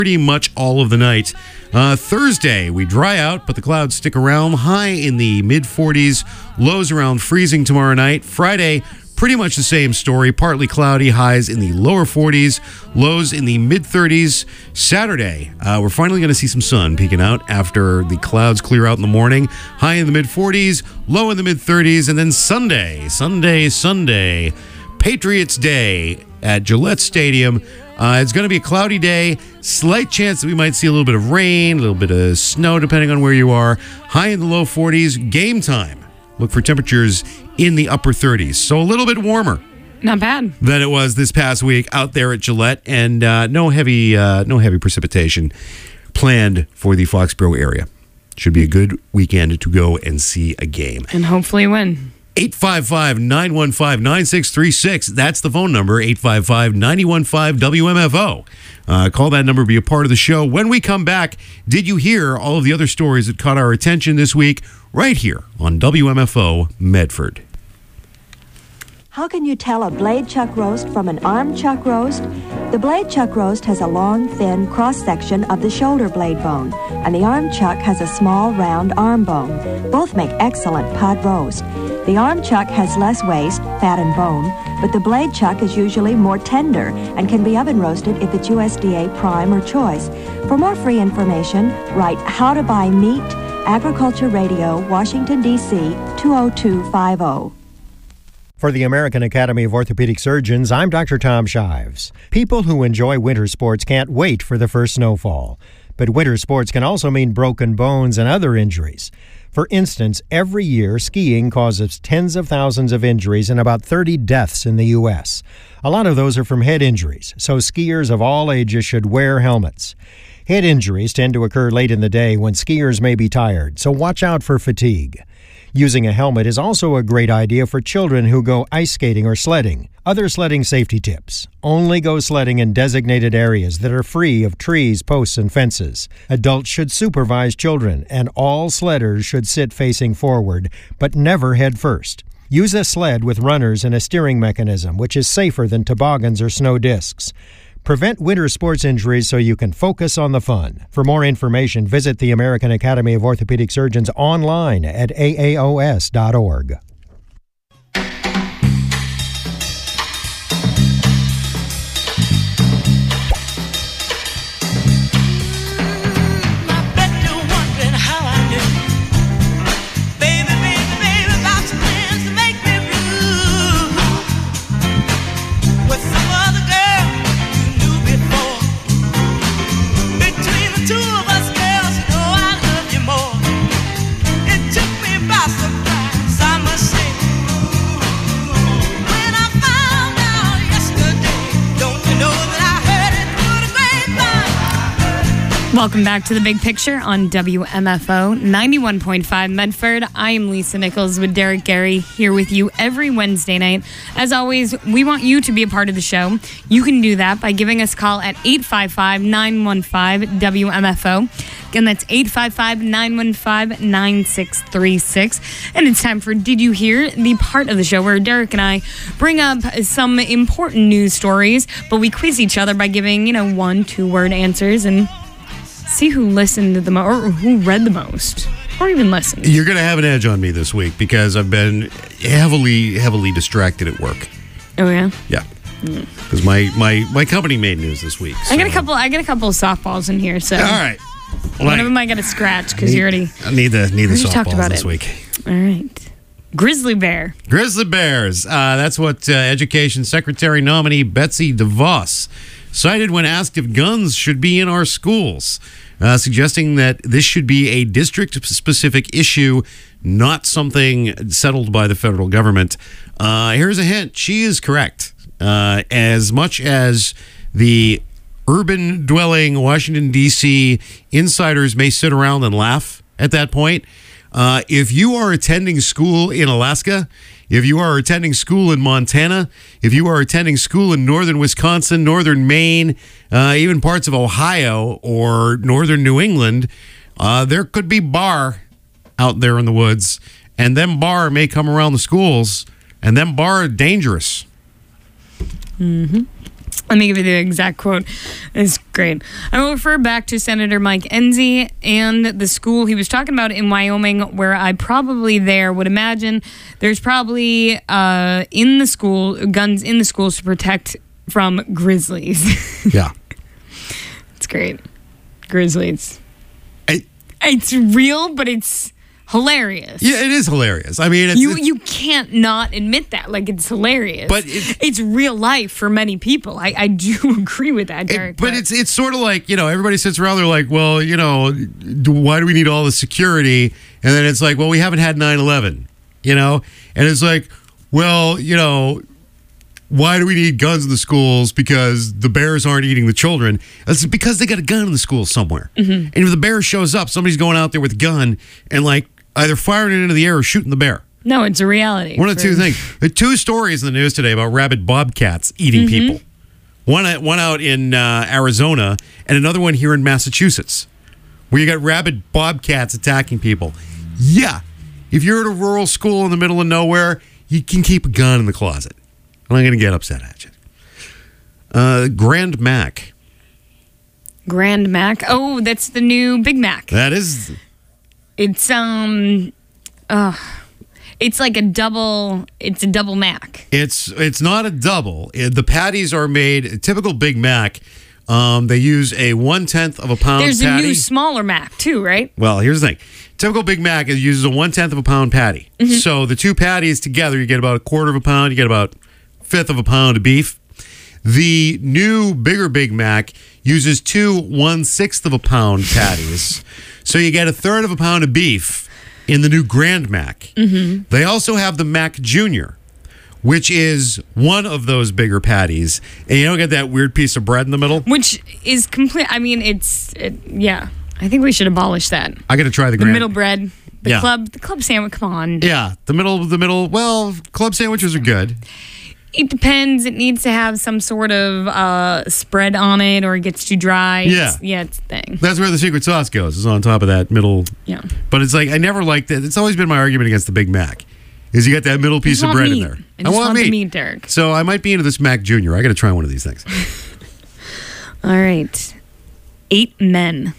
pretty much all of the night. Thursday, we dry out, but the clouds stick around. High in the mid-40s, lows around freezing tomorrow night. Friday, pretty much the same story. Partly cloudy, highs in the lower 40s, lows in the mid-30s. Saturday, we're finally going to see some sun peeking out after the clouds clear out in the morning. High in the mid-40s, low in the mid-30s. And then Sunday, Patriots Day at Gillette Stadium. It's going to be a cloudy day. Slight chance that we might see a little bit of rain, a little bit of snow, depending on where you are. High in the low 40s. Game time. Look for temperatures in the upper 30s. So a little bit warmer. Not bad. Than it was this past week out there at Gillette. And no heavy precipitation planned for the Foxborough area. Should be a good weekend to go and see a game. And hopefully win. 855-915-9636. That's the phone number, 855-915-WMFO. Call that number, be a part of the show. When we come back, did you hear all of the other stories that caught our attention this week right here on WMFO Medford? How can you tell a blade chuck roast from an arm chuck roast? The blade chuck roast has a long, thin cross-section of the shoulder blade bone, and the arm chuck has a small, round arm bone. Both make excellent pod roast. The arm chuck has less waste, fat, and bone, but the blade chuck is usually more tender and can be oven roasted if it's USDA Prime or Choice. For more free information, write How to Buy Meat, Agriculture Radio, Washington, D.C., 20250. For the American Academy of Orthopedic Surgeons, I'm Dr. Tom Shives. People who enjoy winter sports can't wait for the first snowfall. But winter sports can also mean broken bones and other injuries. For instance, every year, skiing causes tens of thousands of injuries and about 30 deaths in the U.S. A lot of those are from head injuries, so skiers of all ages should wear helmets. Head injuries tend to occur late in the day when skiers may be tired, so watch out for fatigue. Using a helmet is also a great idea for children who go ice skating or sledding. Other sledding safety tips: only go sledding in designated areas that are free of trees, posts, and fences. Adults should supervise children, and all sledders should sit facing forward, but never head first. Use a sled with runners and a steering mechanism, which is safer than toboggans or snow discs. Prevent winter sports injuries so you can focus on the fun. For more information, visit the American Academy of Orthopedic Surgeons online at aaos.org. Welcome back to The Big Picture on WMFO 91.5 Medford. I am Lisa Nichols with Derek Gary here with you every Wednesday night. As always, we want you to be a part of the show. You can do that by giving us a call at 855-915-WMFO. Again, that's 855-915-9636. And it's time for Did You Hear? The part of the show where Derek and I bring up some important news stories, but we quiz each other by giving, 1-2-word answers and see who listened to the most, or who read the most, or even listened. You're going to have an edge on me this week because I've been heavily distracted at work. Oh yeah. Yeah. Because my company made news this week. So. I get a couple of softballs in here. So all right. Well, one of them I got to scratch because you already. I need the softballs talked about this week. All right. Grizzly Bear. Grizzly Bears. That's what Education Secretary nominee Betsy DeVos cited when asked if guns should be in our schools, suggesting that this should be a district-specific issue, not something settled by the federal government. Here's a hint. She is correct. As much as the urban-dwelling Washington, D.C. insiders may sit around and laugh at that point, if you are attending school in Alaska, if you are attending school in Montana, if you are attending school in northern Wisconsin, northern Maine, even parts of Ohio or northern New England, there could be bar out there in the woods, and them bar may come around the schools, and them bar are dangerous. Mm-hmm. Let me give you the exact quote. It's great. I will refer back to Senator Mike Enzi and the school he was talking about in Wyoming, where I probably there would imagine there's probably guns in the schools to protect from grizzlies. Yeah. It's great. Grizzlies. It's real, but it's hilarious. Yeah, it is hilarious. I mean, you can't not admit that. Like, it's hilarious. But it's real life for many people. I do agree with that, Derek. But it's sort of like, everybody sits around, they're like, well, why do we need all the security? And then it's like, well, we haven't had 9/11, And it's like, well, why do we need guns in the schools? Because the bears aren't eating the children. It's because they got a gun in the school somewhere. Mm-hmm. And if the bear shows up, somebody's going out there with a gun and either firing it into the air or shooting the bear. No, it's a reality. One of the two things. There are two stories in the news today about rabid bobcats eating people. One out in Arizona and another one here in Massachusetts, where you got rabid bobcats attacking people. Yeah, if you're at a rural school in the middle of nowhere, you can keep a gun in the closet. I'm not going to get upset at you. Grand Mac. Grand Mac? Oh, that's the new Big Mac. That is. It's it's like a double. It's a double Mac. It's not a double. The patties are made a typical Big Mac. They use a 1/10 of a pound. There's patty. a new smaller Mac too, right? Well, here's the thing. Typical Big Mac uses a 1/10 of a pound patty. Mm-hmm. So the two patties together, you get about a quarter of a pound. You get about 1/5 of a pound of beef. The new bigger Big Mac uses two 1/6 of a pound patties. So you get 1/3 of a pound of beef in the new Grand Mac. Mm-hmm. They also have the Mac Jr., which is one of those bigger patties. And you don't get that weird piece of bread in the middle. Which is complete. I mean, yeah. I think we should abolish that. I got to try the middle bread. The club sandwich. Come on. Yeah, the middle. Well, club sandwiches are good. It depends. It needs to have some sort of spread on it, or it gets too dry. Yeah. It's a thing. That's where the secret sauce goes, is on top of that middle. Yeah. But it's like, I never liked it. It's always been my argument against the Big Mac, is you got that middle piece of bread meat. in there. I want the meat, Derek. So I might be into this Mac Jr. I got to try one of these things. All right. 8 men.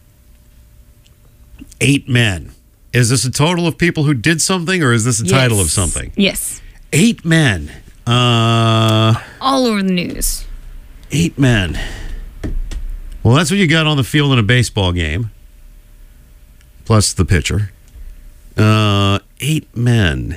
8 men. Is this a total of people who did something, or is this a title of something? Yes. 8 men. All over the news. 8 men. Well, that's what you got on the field in a baseball game. Plus the pitcher. 8 men.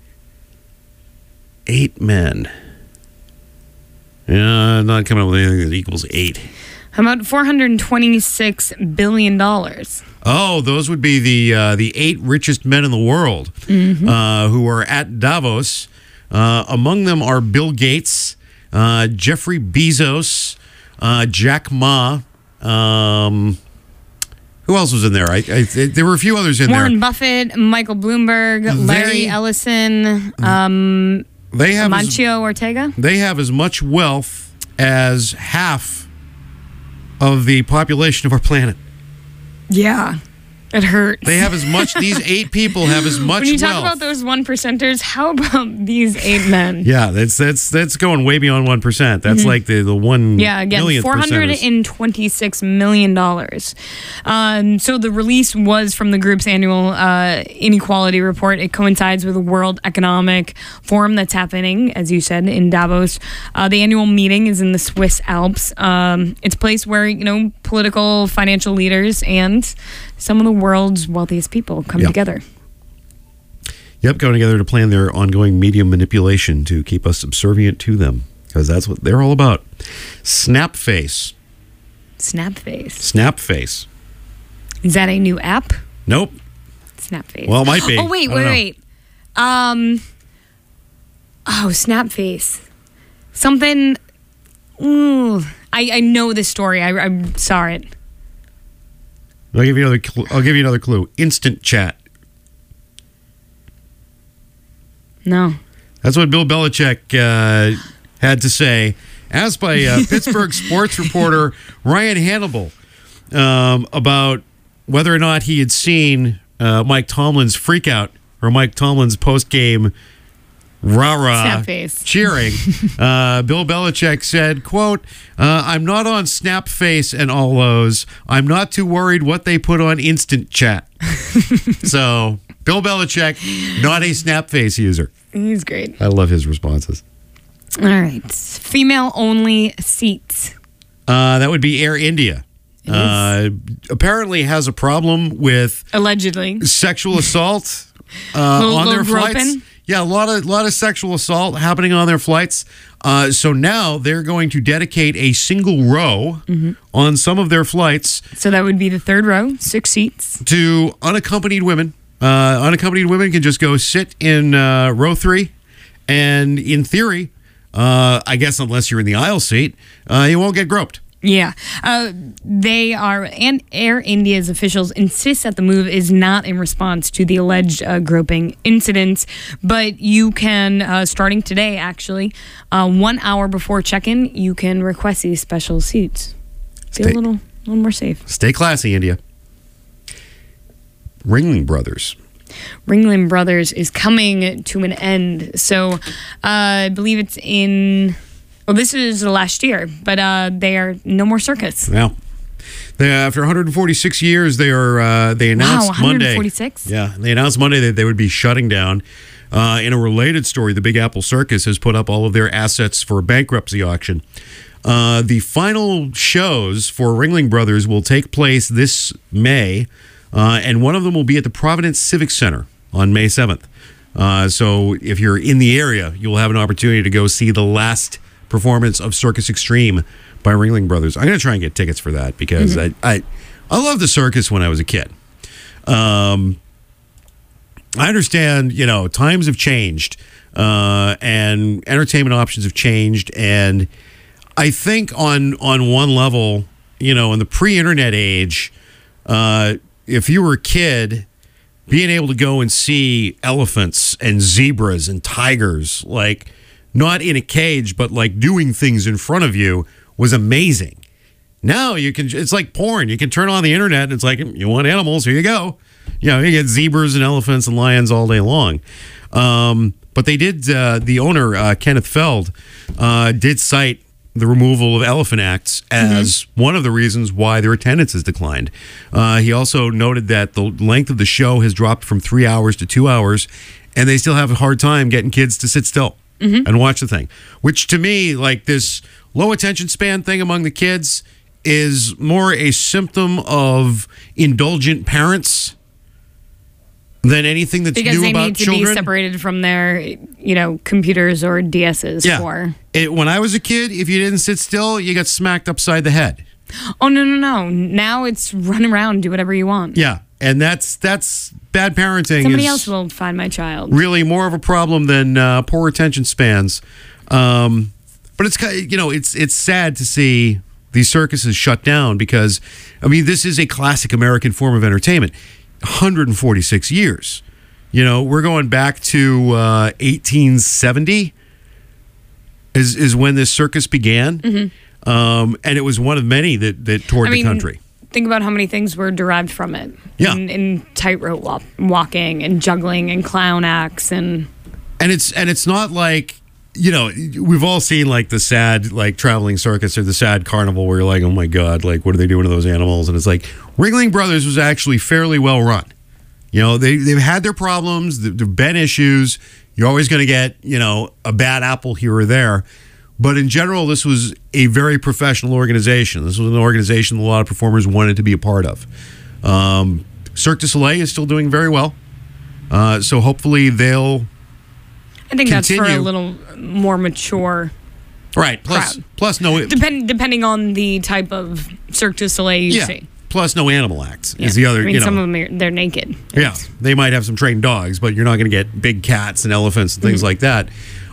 8 men. Yeah, I'm not coming up with anything that equals 8. How about $426 billion? Oh, those would be the 8 richest men in the world who are at Davos. Among them are Bill Gates, Jeffrey Bezos, Jack Ma. Who else was in there? There were a few others in Warren there. Buffett, Michael Bloomberg, Larry Ellison, Amancio Ortega. They have as much wealth as half of the population of our planet. Yeah. It hurts. They have as much, these 8 people have as much wealth. When you talk about those 1%ers, how about these 8 men? Yeah, that's going way beyond 1%. That's like the 1 millionth $426 million. So the release was from the group's annual inequality report. It coincides with the World Economic Forum that's happening, as you said, in Davos. The annual meeting is in the Swiss Alps. It's a place where, political, financial leaders and some of the world's wealthiest people come together. Yep, going together to plan their ongoing media manipulation to keep us subservient to them, because that's what they're all about. Snapface. Snapface. Is that a new app? Nope. Snapface. Well, it might be. Oh, wait. Snapface. Something. I know this story. I saw it. I'll give you another clue. Instant chat. No. That's what Bill Belichick had to say, asked by Pittsburgh sports reporter Ryan Hannibal about whether or not he had seen Mike Tomlin's freakout or Mike Tomlin's post-game rah-rah Snap face. cheering. Bill Belichick said, quote, I'm not on Snap Face and all those. I'm not too worried what they put on Instant Chat. So, Bill Belichick, not a Snap Face user. He's great. I love his responses. All right. Female-only seats. That would be Air India. Apparently has a problem with Allegedly. sexual assault on their flights. Groping? Yeah, a lot of sexual assault happening on their flights. So now they're going to dedicate a single row on some of their flights So that would be the third row, 6 seats. to unaccompanied women. Unaccompanied women can just go sit in row 3, and in theory, I guess unless you're in the aisle seat, you won't get groped. Yeah. They are, and Air India's officials insist that the move is not in response to the alleged groping incidents, but you can, starting today actually, 1 hour before check-in, you can request these special seats. Feel a little more safe. Stay classy, India. Ringling Brothers. Ringling Brothers is coming to an end. So I believe it's in... Well, this is the last year, but they are no more circus. Yeah. After 146 years, they announced Monday. 146? Yeah, they announced Monday that they would be shutting down. In a related story, the Big Apple Circus has put up all of their assets for a bankruptcy auction. The final shows for Ringling Brothers will take place this May, and one of them will be at the Providence Civic Center on May 7th. So if you're in the area, you'll have an opportunity to go see the last performance of Circus Extreme by Ringling Brothers. I'm going to try and get tickets for that because I loved the circus when I was a kid. I understand, times have changed and entertainment options have changed. And I think on one level, in the pre-internet age, if you were a kid, being able to go and see elephants and zebras and tigers, like not in a cage, but like doing things in front of you was amazing. Now it's like porn. You can turn on the internet and it's like, you want animals, here you go. You get zebras and elephants and lions all day long. But they did, the owner, Kenneth Feld, did cite the removal of elephant acts as one of the reasons why their attendance has declined. He also noted that the length of the show has dropped from 3 hours to 2 hours, and they still have a hard time getting kids to sit still and watch the thing. Which to me, like this low attention span thing among the kids is more a symptom of indulgent parents than anything that's because new about children. Because they need to be separated from their, computers or DSs for. When I was a kid, if you didn't sit still, you got smacked upside the head. Oh, no. Now it's run around, do whatever you want. Yeah, and that's bad parenting. Somebody else will find my child. Really more of a problem than poor attention spans. But it's it's sad to see these circuses shut down because, this is a classic American form of entertainment. 146 years. We're going back to 1870 is when this circus began. And it was one of many that toured the country. Think about how many things were derived from it. Yeah. In tightrope walking and juggling and clown acts and it's not like, we've all seen like the sad like traveling circus or the sad carnival where you're like, oh my God, like what are they doing to those animals? And it's like Ringling Brothers was actually fairly well run. They've had their problems, there've been issues. You're always going to get, a bad apple here or there. But in general, this was a very professional organization. This was an organization that a lot of performers wanted to be a part of. Cirque du Soleil is still doing very well. So hopefully they'll I think continue. That's for a little more mature right. crowd. Plus no... Depending on the type of Cirque du Soleil you see. Plus no animal acts is the other, some of them, they're naked. Yeah, they might have some trained dogs, but you're not going to get big cats and elephants and things like that.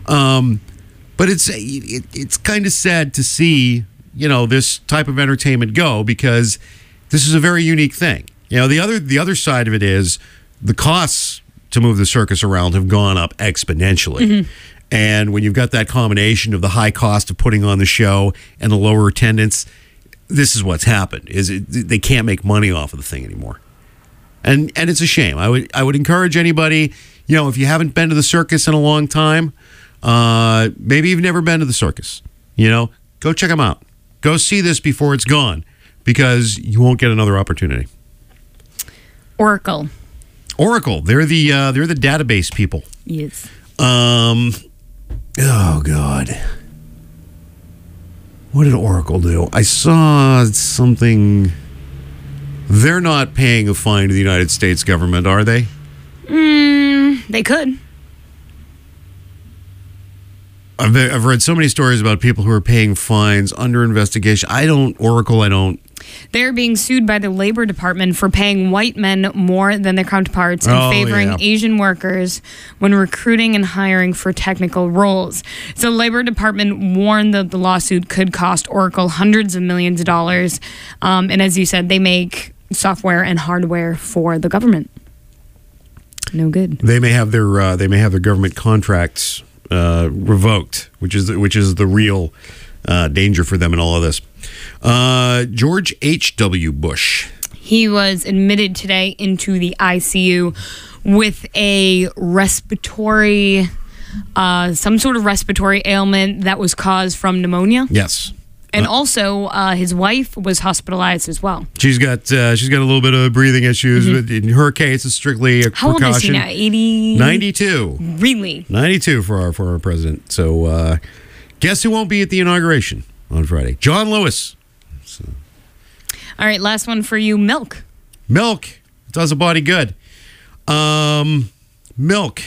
But it's kind of sad to see, this type of entertainment go because this is a very unique thing. The other side of it is the costs to move the circus around have gone up exponentially. And when you've got that combination of the high cost of putting on the show and the lower attendance, this is what's happened. They can't make money off of the thing anymore. And it's a shame. I would encourage anybody, if you haven't been to the circus in a long time, maybe you've never been to the circus, go check them out. Go see this before it's gone, because you won't get another opportunity. Oracle. They're the database people. Yes. Oh God. What did Oracle do? I saw something. They're not paying a fine to the United States government, are they? They could. I've read so many stories about people who are paying fines under investigation. I don't. They're being sued by the Labor Department for paying white men more than their counterparts and favoring Asian workers when recruiting and hiring for technical roles. So the Labor Department warned that the lawsuit could cost Oracle hundreds of millions of dollars. And as you said, they make software and hardware for the government. No good. They may have their government contracts revoked, which is the real danger for them in all of this. George H.W. Bush. He was admitted today into the ICU with a respiratory, some sort of respiratory ailment that was caused from pneumonia. Yes. And also, his wife was hospitalized as well. She's got a little bit of breathing issues. But in her case, it's strictly a How precaution. old is he now? 80? 92. Really? 92 for our former president. So, guess who won't be at the inauguration on Friday? John Lewis. So. All right, last one for you. Milk. Milk does a body good. Milk.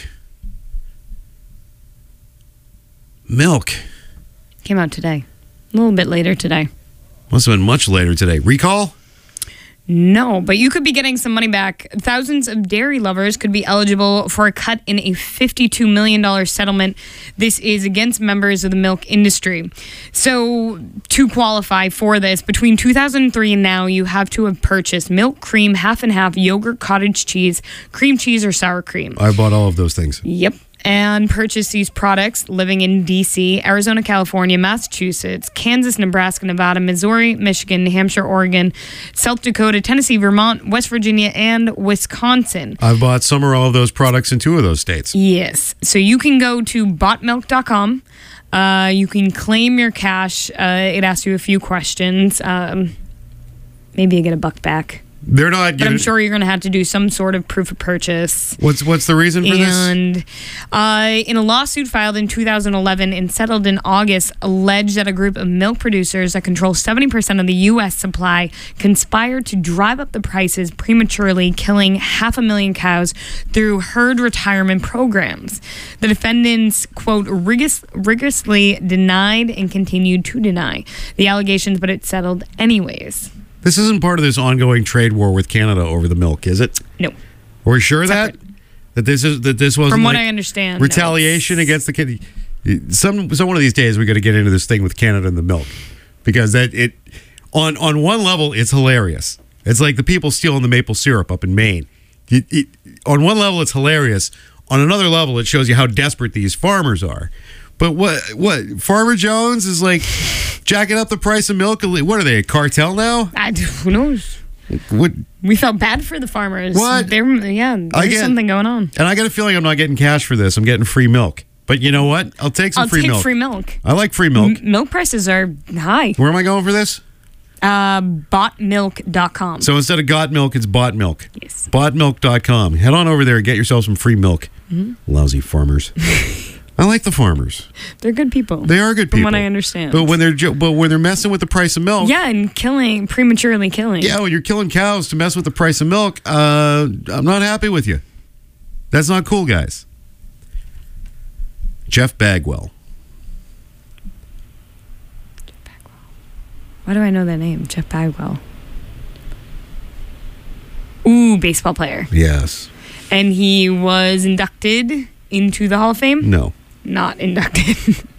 Came out today. A little bit later today. Must have been much later today. Recall? No, but you could be getting some money back. Thousands of dairy lovers could be eligible for a cut in a $52 million settlement. This is against members of the milk industry. So to qualify for this, between 2003 and now, you have to have purchased milk, cream, half and half, yogurt, cottage cheese, cream cheese, or sour cream. I bought all of those things. Yep. And purchase these products living in D.C., Arizona, California, Massachusetts, Kansas, Nebraska, Nevada, Missouri, Michigan, New Hampshire, Oregon, South Dakota, Tennessee, Vermont, West Virginia, and Wisconsin. I've bought some or all of those products in 2 of those states. Yes. So you can go to botmilk.com. You can claim your cash. It asks you a few questions. Maybe you get $1 back. They're not. But I'm sure you're going to have to do some sort of proof of purchase. What's the reason for this? And in a lawsuit filed in 2011 and settled in August, alleged that a group of milk producers that control 70% of the U.S. supply conspired to drive up the prices prematurely, killing 500,000 cows through herd retirement programs. The defendants, quote, rigorously denied and continued to deny the allegations, but it settled anyways. This isn't part of this ongoing trade war with Canada over the milk, is it? No. Are we sure that this wasn't, from what like I understand, retaliation against the kid? Some one of these days we got to get into this thing with Canada and the milk, because on one level it's hilarious. It's like the people stealing the maple syrup up in Maine. On one level it's hilarious. On another level it shows you how desperate these farmers are. But what Farmer Jones is like jacking up the price of milk? What are they, a cartel now? Who knows? What? We felt bad for the farmers. What? There's something going on. And I got a feeling I'm not getting cash for this. I'm getting free milk. But you know what? I'll take some free milk. I'll take free milk. I like free milk. Milk prices are high. Where am I going for this? Botmilk.com. So instead of got milk, it's bought milk. Yes. Botmilk.com. Head on over there and get yourself some free milk. Mm-hmm. Lousy farmers. I like the farmers. They're good people. They are good people, from what I understand. But when they're messing with the price of milk, and prematurely killing. Yeah, when you're killing cows to mess with the price of milk, I'm not happy with you. That's not cool, guys. Jeff Bagwell. Why do I know that name? Jeff Bagwell. Ooh, baseball player. Yes. And he was inducted into the Hall of Fame? No. Not inducted.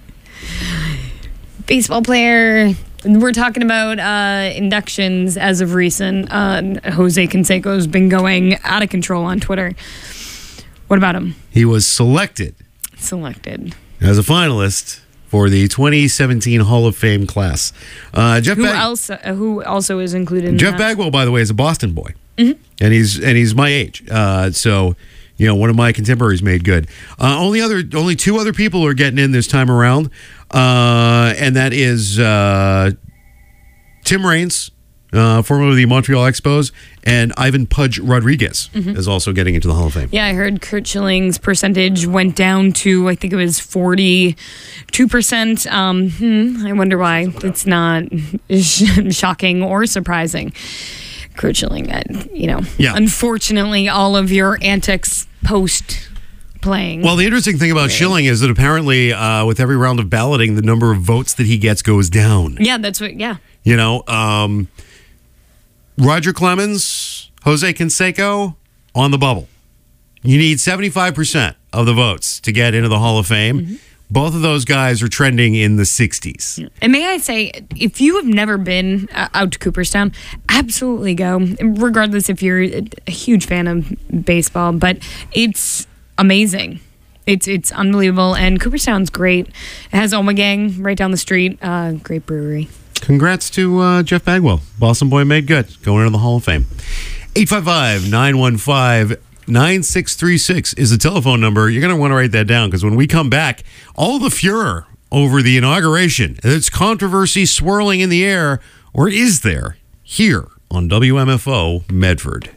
Baseball player. We're talking about inductions as of recent. Jose Canseco's been going out of control on Twitter. What about him? He was selected as a finalist for the 2017 Hall of Fame class. Who also is included in Jeff that? Bagwell, by the way, is a Boston boy. Mm-hmm. And he's my age. So one of my contemporaries made good. Only two other people are getting in this time around, and that is Tim Raines, formerly of the Montreal Expos, and Ivan Pudge Rodriguez is also getting into the Hall of Fame. Yeah, I heard Curt Schilling's percentage went down to, I think it was 42%. I wonder why. It's not shocking or surprising. Curt Schilling, unfortunately, all of your antics post-playing. Well, the interesting thing about Schilling is that apparently with every round of balloting, the number of votes that he gets goes down. Yeah, that's what, Roger Clemens, Jose Canseco, on the bubble. You need 75% of the votes to get into the Hall of Fame. Both of those guys are trending in the 60s. And may I say, if you have never been out to Cooperstown, absolutely go, regardless if you're a huge fan of baseball. But it's amazing. It's unbelievable. And Cooperstown's great. It has Omegang right down the street. Great brewery. Congrats to Jeff Bagwell. Boston boy made good. Going into the Hall of Fame. 855-915-9636 is the telephone number. You're going to want to write that down because when we come back, all the furor over the inauguration, it's controversy swirling in the air, or is there, here on WMFO Medford.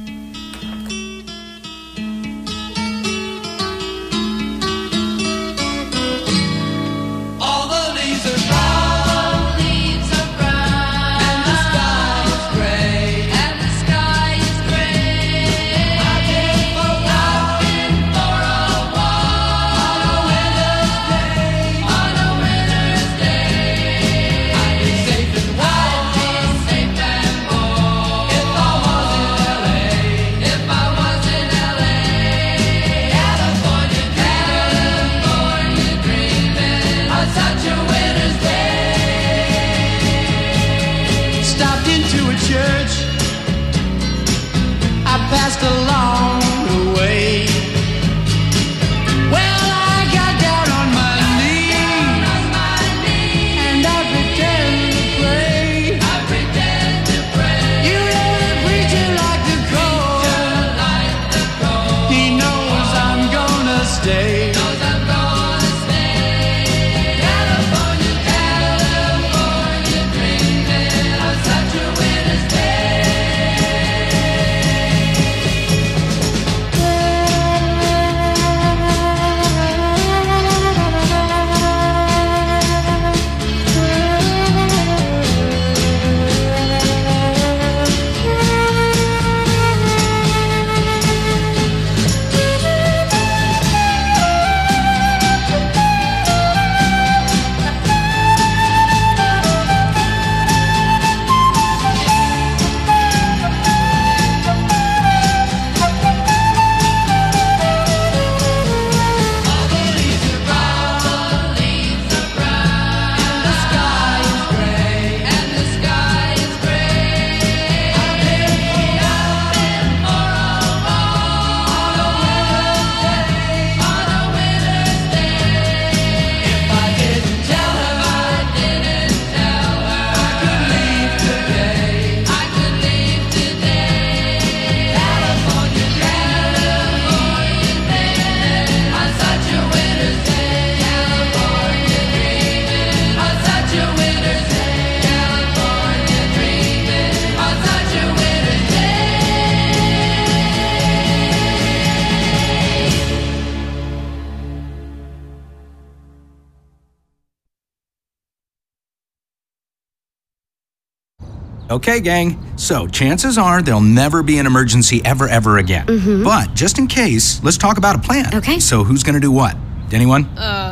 Okay, gang. So, chances are there'll never be an emergency ever again. But, just in case, let's talk about a plan. Okay. So, who's gonna do what? Anyone?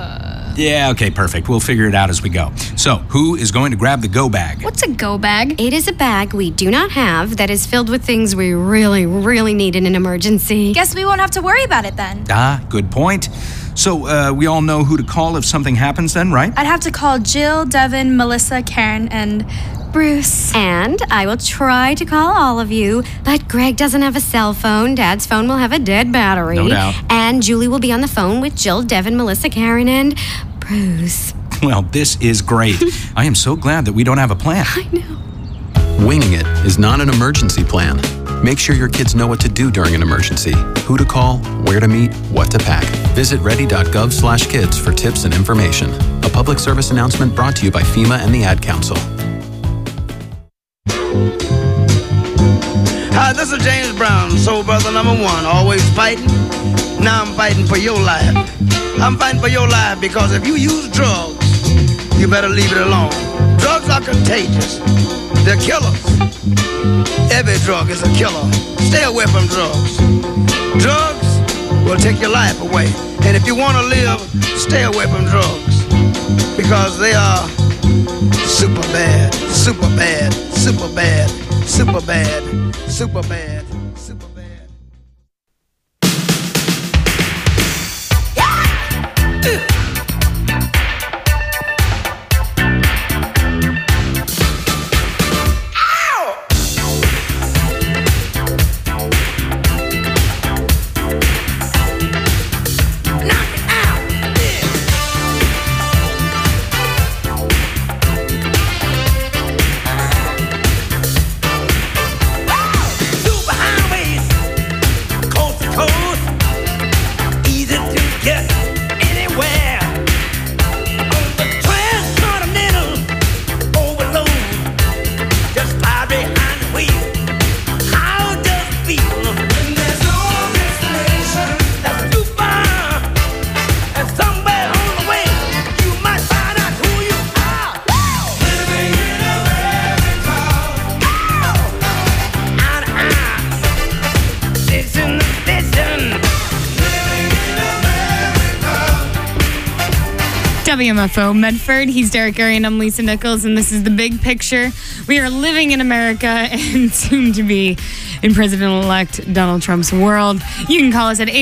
Yeah, okay, perfect. We'll figure it out as we go. So, who is going to grab the go bag? What's a go bag? It is a bag we do not have that is filled with things we really need in an emergency. Guess we won't have to worry about it then. Ah, good point. So, we all know who to call if something happens then, right? I'd have to call Jill, Devin, Melissa, Karen, and Bruce. And I will try to call all of you, but Greg doesn't have a cell phone. Dad's phone will have a dead battery. No doubt. And Julie will be on the phone with Jill, Devin, Melissa, Karen, and Bruce. Well, this is great. I am so glad that we don't have a plan. I know. Winging it is not an emergency plan. Make sure your kids know what to do during an emergency, who to call, where to meet, what to pack. Visit ready.gov/kids for tips and information. A public service announcement brought to you by FEMA and the Ad Council. Hi, this is James Brown, soul brother #1, always fighting. Now I'm fighting for your life. I'm fighting for your life because if you use drugs, you better leave it alone. Drugs are contagious. They're killers. Every drug is a killer. Stay away from drugs. Drugs will take your life away. And if you want to live, stay away from drugs because they are super bad, super bad, super bad, super bad, super bad, super bad. WMFO Medford. He's Derek Arian. I'm Lisa Nichols, and this is The Big Picture. We are living in America and soon to be in President-elect Donald Trump's world. You can call us at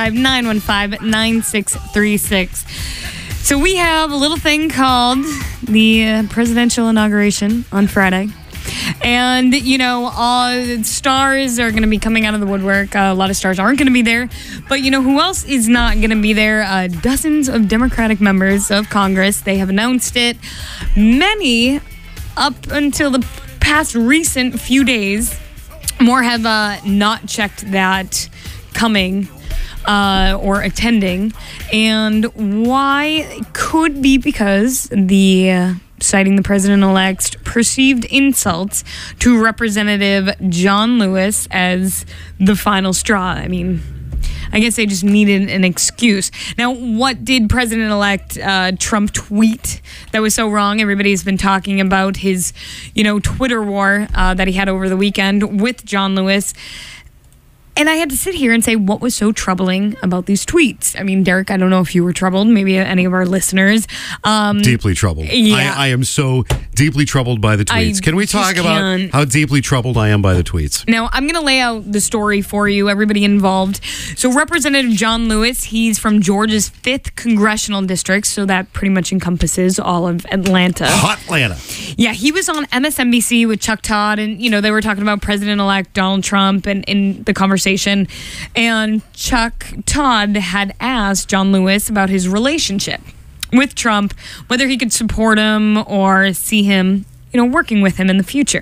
855-915-9636. So we have a little thing called the presidential inauguration on Friday. And, you know, all stars are going to be coming out of the woodwork. A lot of stars aren't going to be there. But, you know, who else is not going to be there? Dozens of Democratic members of Congress. They have announced it. Many, up until the past recent few days, more have not checked that coming or attending. And why could be because citing the president-elect's perceived insults to Representative John Lewis as the final straw. I mean, I guess they just needed an excuse. Now, what did President-elect Trump tweet that was so wrong? Everybody's been talking about his, Twitter war that he had over the weekend with John Lewis. And I had to sit here and say, what was so troubling about these tweets? I mean, Derek, I don't know if you were troubled, maybe any of our listeners. Deeply troubled. Yeah. I am so deeply troubled by the tweets. Can we talk about how deeply troubled I am by the tweets? Now, I'm going to lay out the story for you, everybody involved. So Representative John Lewis, he's from Georgia's 5th Congressional District, so that pretty much encompasses all of Atlanta. Hot Atlanta. Yeah, he was on MSNBC with Chuck Todd, and, they were talking about President-elect Donald Trump and in the conversation. And Chuck Todd had asked John Lewis about his relationship with Trump, whether he could support him or see him, working with him in the future.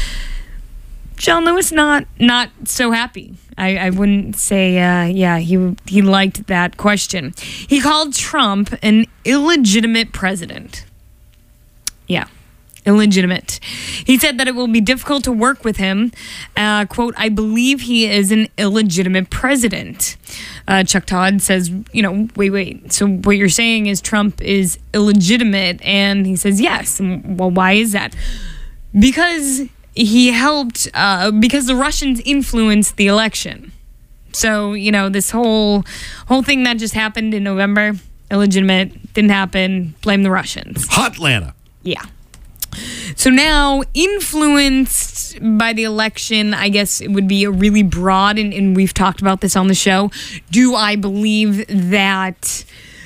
John Lewis not so happy. I wouldn't say, he liked that question. He called Trump an illegitimate president. Yeah. Illegitimate. He said that it will be difficult to work with him. Quote, I believe he is an illegitimate president. Chuck Todd says, wait. So what you're saying is Trump is illegitimate? And he says, yes. Well, why is that? Because he helped, because the Russians influenced the election. So, this whole thing that just happened in November, illegitimate, didn't happen, blame the Russians. Hot Atlanta. Yeah. So now, influenced by the election, I guess it would be a really broad, and we've talked about this on the show. Do I believe that,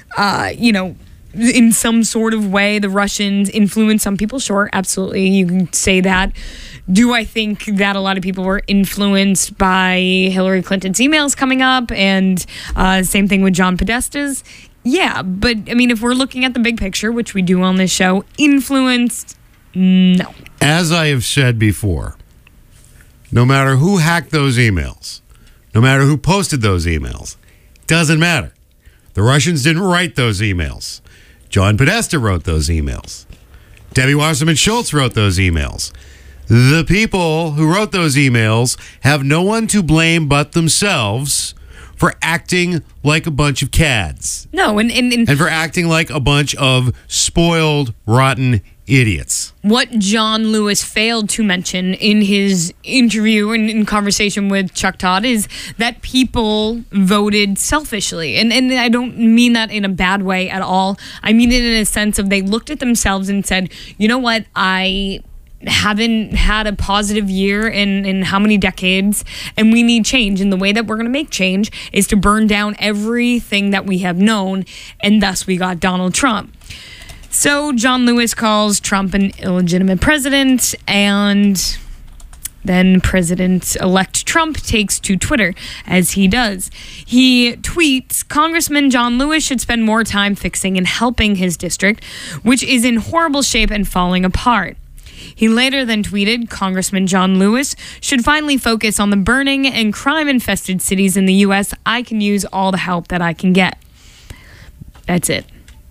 in some sort of way, the Russians influenced some people? Sure, absolutely. You can say that. Do I think that a lot of people were influenced by Hillary Clinton's emails coming up? And same thing with John Podesta's? Yeah, but, I mean, if we're looking at the big picture, which we do on this show, influenced... No. As I have said before, no matter who hacked those emails, no matter who posted those emails, doesn't matter. The Russians didn't write those emails. John Podesta wrote those emails. Debbie Wasserman Schultz wrote those emails. The people who wrote those emails have no one to blame but themselves for acting like a bunch of cads. No, and for acting like a bunch of spoiled, rotten idiots. What John Lewis failed to mention in his interview and in conversation with Chuck Todd is that people voted selfishly. And I don't mean that in a bad way at all. I mean it in a sense of they looked at themselves and said, you know what, I haven't had a positive year in how many decades, and we need change. And the way that we're going to make change is to burn down everything that we have known, and thus we got Donald Trump. So John Lewis calls Trump an illegitimate president, and then President-elect Trump takes to Twitter, as he does. He tweets, Congressman John Lewis should spend more time fixing and helping his district, which is in horrible shape and falling apart. He later then tweeted, Congressman John Lewis should finally focus on the burning and crime-infested cities in the U.S. I can use all the help that I can get. That's it.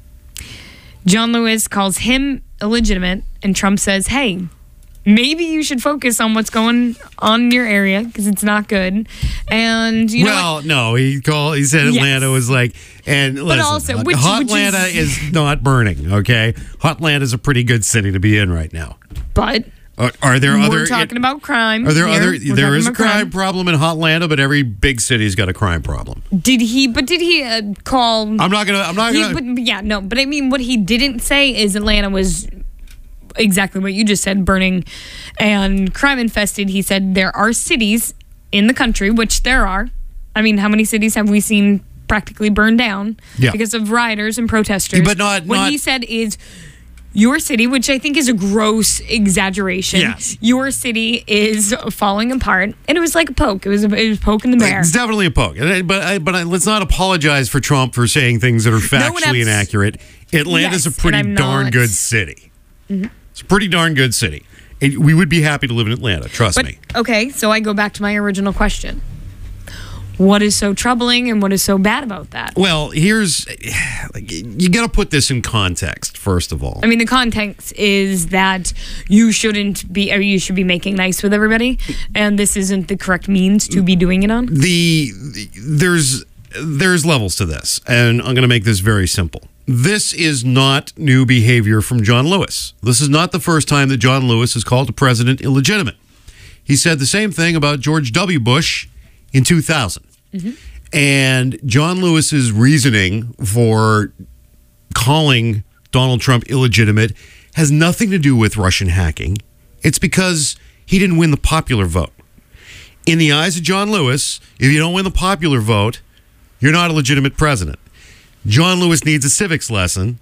John Lewis calls him illegitimate, and Trump says, hey, maybe you should focus on what's going on in your area because it's not good. And you know what? No, he said Atlanta was like, and listen, also, Hotlanta is not burning. Okay, Hotlanta is a pretty good city to be in right now. But are there other? We're talking about crime. Are there here. other? There is a crime problem in Hotlanta, but every big city's got a crime problem. Did he call? I'm not gonna. But I mean, what he didn't say is Atlanta was exactly what you just said, burning and crime infested. He said there are cities in the country, which there are. I mean, how many cities have we seen practically burned down because of rioters and protesters? But not. He said is your city, which I think is a gross exaggeration. Yes. Your city is falling apart, and it was like a poke. It was poking the bear. It's definitely a poke. But let's not apologize for Trump for saying things that are factually inaccurate. Atlanta's a pretty darn good city. Mm-hmm. It's a pretty darn good city. And we would be happy to live in Atlanta, trust me. Okay, so I go back to my original question. What is so troubling and what is so bad about that? Well, you got to put this in context, first of all. I mean, the context is that you should be making nice with everybody, and this isn't the correct means to be doing it on. There's levels to this, and I'm going to make this very simple. This is not new behavior from John Lewis. This is not the first time that John Lewis has called the president illegitimate. He said the same thing about George W. Bush in 2000. Mm-hmm. And John Lewis's reasoning for calling Donald Trump illegitimate has nothing to do with Russian hacking. It's because he didn't win the popular vote. In the eyes of John Lewis, if you don't win the popular vote, you're not a legitimate president. John Lewis needs a civics lesson.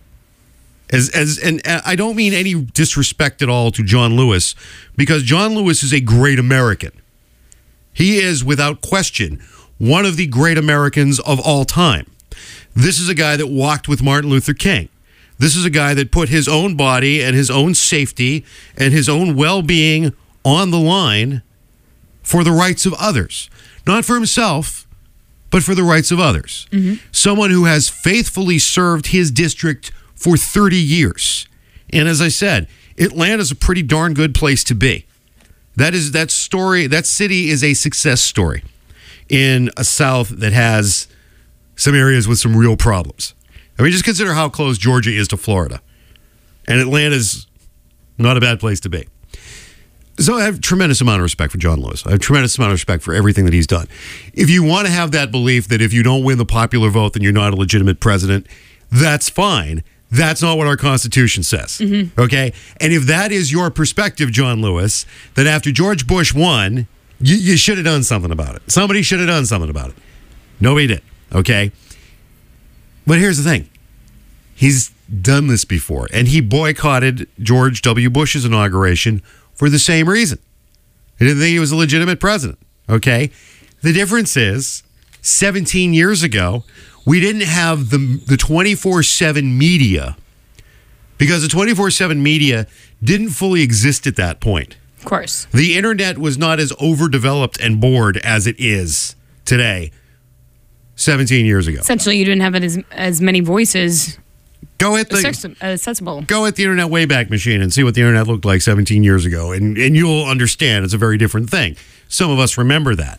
And I don't mean any disrespect at all to John Lewis, because John Lewis is a great American. He is, without question, one of the great Americans of all time. This is a guy that walked with Martin Luther King. This is a guy that put his own body and his own safety and his own well-being on the line for the rights of others. Not for himself, but for the rights of others. Mm-hmm. Someone who has faithfully served his district for 30 years. And as I said, Atlanta's a pretty darn good place to be. That city is a success story in a South that has some areas with some real problems. I mean, just consider how close Georgia is to Florida. And Atlanta's not a bad place to be. So I have a tremendous amount of respect for John Lewis. I have a tremendous amount of respect for everything that he's done. If you want to have that belief that if you don't win the popular vote, then you're not a legitimate president, that's fine. That's not what our Constitution says. Mm-hmm. Okay? And if that is your perspective, John Lewis, then after George Bush won, you should have done something about it. Somebody should have done something about it. Nobody did. Okay? But here's the thing. He's done this before, and he boycotted George W. Bush's inauguration for the same reason. He didn't think he was a legitimate president. Okay? The difference is, 17 years ago, we didn't have the 24/7 media, because the 24/7 media didn't fully exist at that point. Of course. The internet was not as overdeveloped and bored as it is today 17 years ago. Essentially, you didn't have it as many voices Go hit the accessible. Go hit the Internet Wayback Machine and see what the internet looked like 17 years ago, and you'll understand it's a very different thing. Some of us remember that.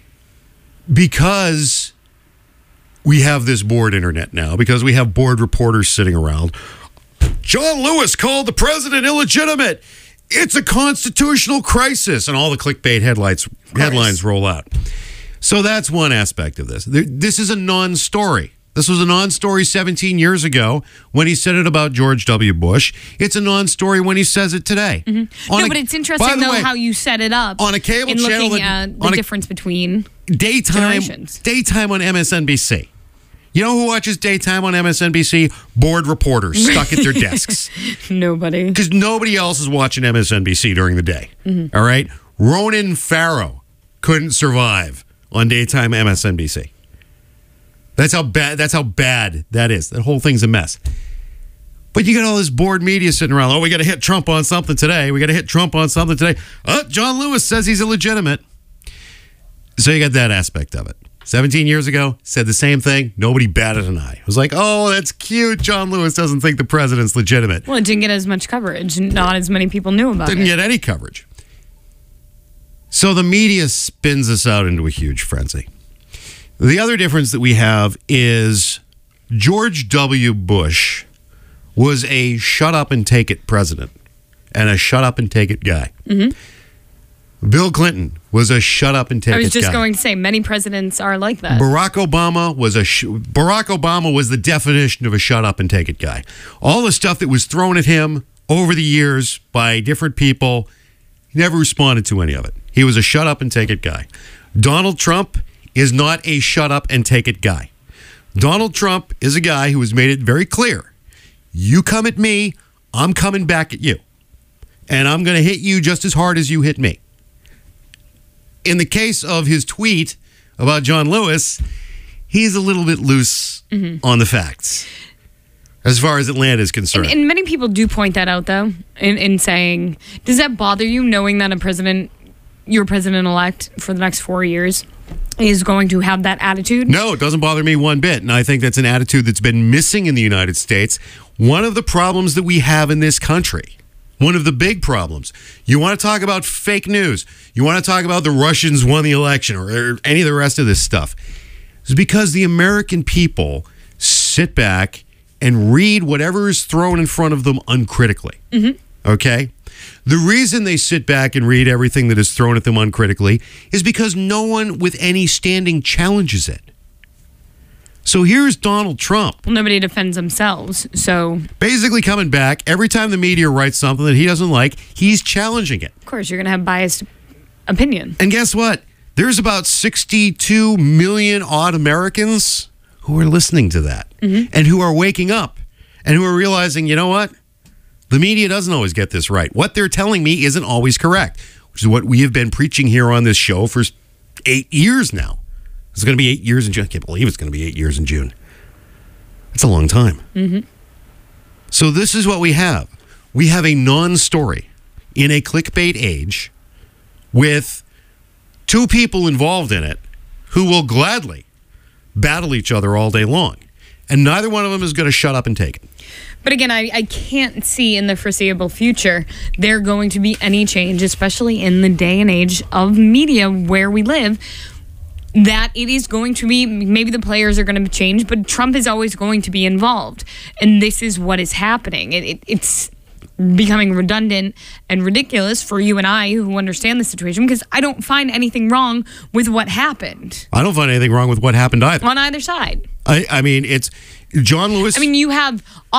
Because we have this bored internet now, because we have bored reporters sitting around. John Lewis called the president illegitimate. It's a constitutional crisis. And all the clickbait headlines roll out. So that's one aspect of this. This is a non-story. This was a non-story 17 years ago when he said it about George W. Bush. It's a non-story when he says it today. Mm-hmm. No, but it's interesting, though, how you set it up. On a cable in channel. Looking at the difference between daytime on MSNBC. You know who watches daytime on MSNBC? Bored reporters stuck at their desks. Nobody. Because nobody else is watching MSNBC during the day. Mm-hmm. All right? Ronan Farrow couldn't survive on daytime MSNBC. That's how bad that is. That whole thing's a mess. But you got all this bored media sitting around. Oh, we got to hit Trump on something today. John Lewis says he's illegitimate. So you got that aspect of it. 17 years ago, said the same thing. Nobody batted an eye. It was like, oh, that's cute. John Lewis doesn't think the president's legitimate. Well, it didn't get as much coverage. Not as many people knew about it. Didn't get any coverage. So the media spins us out into a huge frenzy. The other difference that we have is George W. Bush was a shut-up-and-take-it president and a shut-up-and-take-it guy. Mm-hmm. Bill Clinton was a shut-up-and-take-it guy. I was just going to say, many presidents are like that. Barack Obama was the definition of a shut-up-and-take-it guy. All the stuff that was thrown at him over the years by different people, he never responded to any of it. He was a shut-up-and-take-it guy. Donald Trump is not a shut-up-and-take-it guy. Donald Trump is a guy who has made it very clear. You come at me, I'm coming back at you. And I'm going to hit you just as hard as you hit me. In the case of his tweet about John Lewis, he's a little bit loose on the facts as far as Atlanta is concerned. And many people do point that out, though, in saying, does that bother you knowing that your president-elect for the next 4 years is going to have that attitude? No, it doesn't bother me one bit. And I think that's an attitude that's been missing in the United States. One of the problems that we have in this country, one of the big problems, you want to talk about fake news, you want to talk about the Russians won the election or any of the rest of this stuff, is because the American people sit back and read whatever is thrown in front of them uncritically. Mm-hmm. Okay? The reason they sit back and read everything that is thrown at them uncritically is because no one with any standing challenges it. So here's Donald Trump. Well, nobody defends themselves, so... Basically coming back, every time the media writes something that he doesn't like, he's challenging it. Of course, you're going to have biased opinion. And guess what? There's about 62 million odd Americans who are listening to that and who are waking up and who are realizing, you know what? The media doesn't always get this right. What they're telling me isn't always correct, which is what we have been preaching here on this show for 8 years now. It's going to be 8 years in June. I can't believe it's going to be 8 years in June. It's a long time. Mm-hmm. So this is what we have. We have a non-story in a clickbait age with two people involved in it who will gladly battle each other all day long. And neither one of them is going to shut up and take it. But again, I can't see in the foreseeable future there going to be any change, especially in the day and age of media where we live, that it is going to be, maybe the players are going to change, but Trump is always going to be involved. And this is what is happening. It's becoming redundant and ridiculous for you and I who understand the situation, because I don't find anything wrong with what happened. I don't find anything wrong with what happened either. On either side. I mean, it's John Lewis. I mean, you have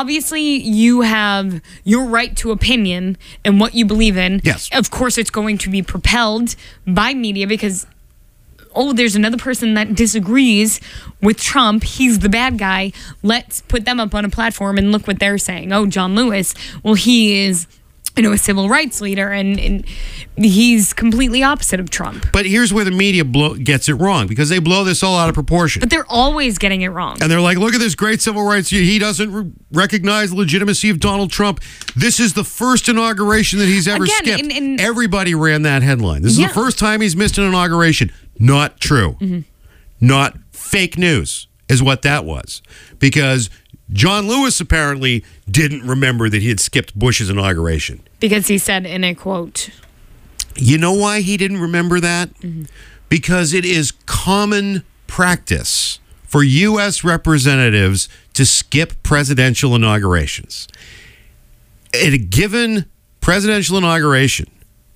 your right to opinion and what you believe in. Yes. Of course, it's going to be propelled by media because, there's another person that disagrees with Trump. He's the bad guy. Let's put them up on a platform and look what they're saying. Oh, John Lewis. Well, he is a civil rights leader, and he's completely opposite of Trump. But here's where the media gets it wrong, because they blow this all out of proportion. But they're always getting it wrong. And they're like, look at this great civil rights. He doesn't recognize the legitimacy of Donald Trump. This is the first inauguration that he's ever skipped. Everybody ran that headline. This is the first time he's missed an inauguration. Not true. Not fake news is what that was. Because John Lewis apparently didn't remember that he had skipped Bush's inauguration. Because he said in a quote. You know why he didn't remember that? Because it is common practice for U.S. representatives to skip presidential inaugurations. At a given presidential inauguration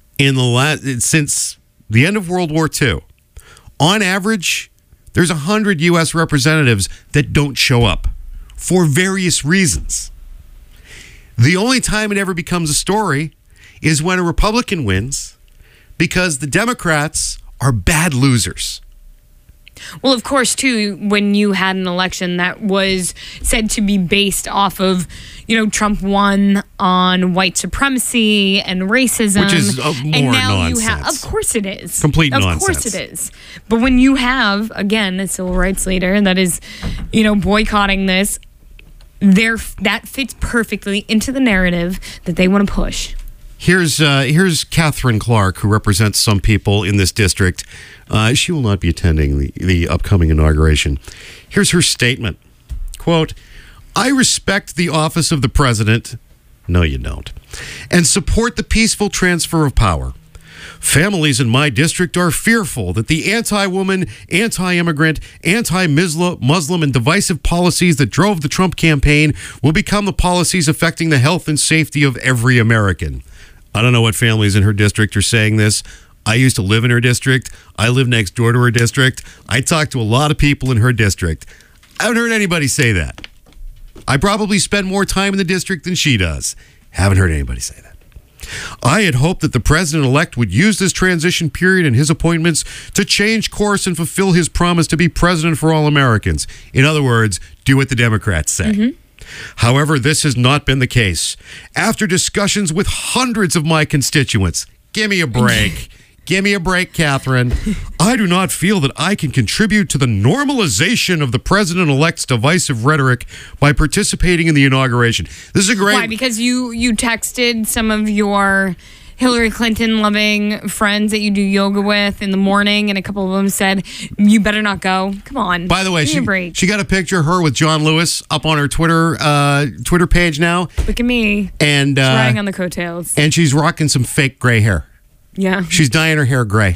since the end of World War II, on average, there's 100 U.S. representatives that don't show up for various reasons. The only time it ever becomes a story is when a Republican wins, because the Democrats are bad losers. Well, of course, too, when you had an election that was said to be based off of, Trump won on white supremacy and racism. Which is more nonsense. Of course it is. Complete nonsense. Of course it is. But when you have, again, a civil rights leader that is, boycotting this, that fits perfectly into the narrative that they want to push. Here's Catherine Clark, who represents some people in this district. She will not be attending the upcoming inauguration. Here's her statement. Quote, I respect the office of the president. No, you don't. And support the peaceful transfer of power. Families in my district are fearful that the anti-woman, anti-immigrant, anti-Muslim, and divisive policies that drove the Trump campaign will become the policies affecting the health and safety of every American. I don't know what families in her district are saying this. I used to live in her district. I live next door to her district. I talk to a lot of people in her district. I haven't heard anybody say that. I probably spend more time in the district than she does. Haven't heard anybody say that. I had hoped that the president-elect would use this transition period and his appointments to change course and fulfill his promise to be president for all Americans. In other words, do what the Democrats say. However, this has not been the case. After discussions with hundreds of my constituents, give me a break. Give me a break, Catherine. I do not feel that I can contribute to the normalization of the president-elect's divisive rhetoric by participating in the inauguration. This is a great... Why? Because you texted some of your Hillary Clinton-loving friends that you do yoga with in the morning, and a couple of them said, you better not go. Come on. By the way, she got a picture of her with John Lewis up on her Twitter page now. Look at me. And she's riding on the coattails. And she's rocking some fake gray hair. Yeah. She's dyeing her hair gray.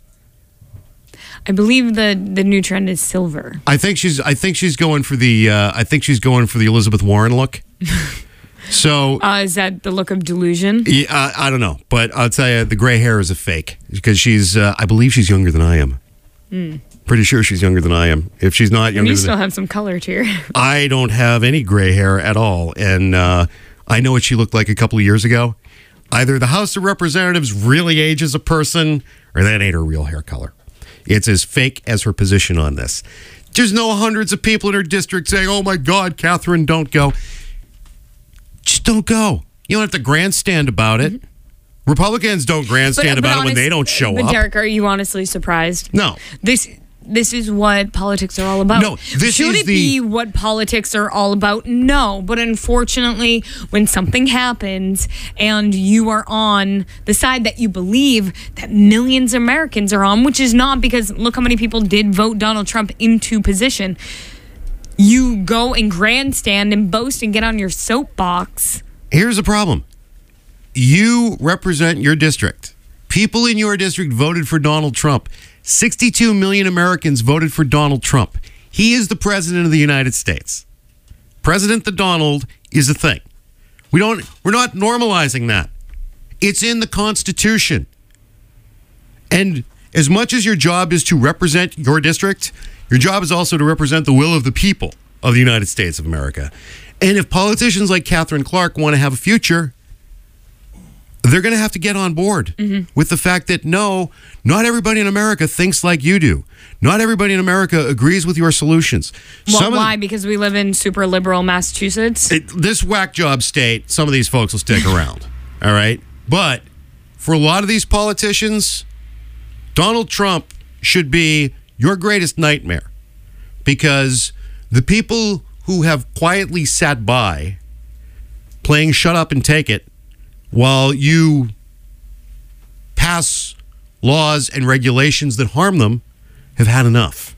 I believe the new trend is silver. I think she's going for the Elizabeth Warren look. So is that the look of delusion? Yeah, I don't know, but I'll tell you, the gray hair is a fake because she's. I believe she's younger than I am. Pretty sure she's younger than I am. If she's not younger, you still have some color to her. I don't have any gray hair at all, and I know what she looked like a couple of years ago. Either the House of Representatives really ages a person, or that ain't her real hair color. It's as fake as her position on this. There's no hundreds of people in her district saying, "Oh my God, Catherine, don't go." Just don't go. You don't have to grandstand about it. Republicans don't grandstand about it when they don't show up. But Derek, are you honestly surprised? No. This is what politics are all about. No, Should it be what politics are all about? No. But unfortunately, when something happens and you are on the side that you believe that millions of Americans are on, which is not, because look how many people did vote Donald Trump into position. You go and grandstand and boast and get on your soapbox. Here's the problem. You represent your district. People in your district voted for Donald Trump. 62 million Americans voted for Donald Trump. He is the president of the United States. President the Donald is a thing. We're not normalizing that. It's in the Constitution. And as much as your job is to represent your district, your job is also to represent the will of the people of the United States of America. And if politicians like Catherine Clark want to have a future, they're going to have to get on board with the fact that, no, not everybody in America thinks like you do. Not everybody in America agrees with your solutions. Well, why? Because we live in super liberal Massachusetts? This whack job state, some of these folks will stick around. All right? But for a lot of these politicians, Donald Trump should be your greatest nightmare, because the people who have quietly sat by playing shut up and take it while you pass laws and regulations that harm them have had enough.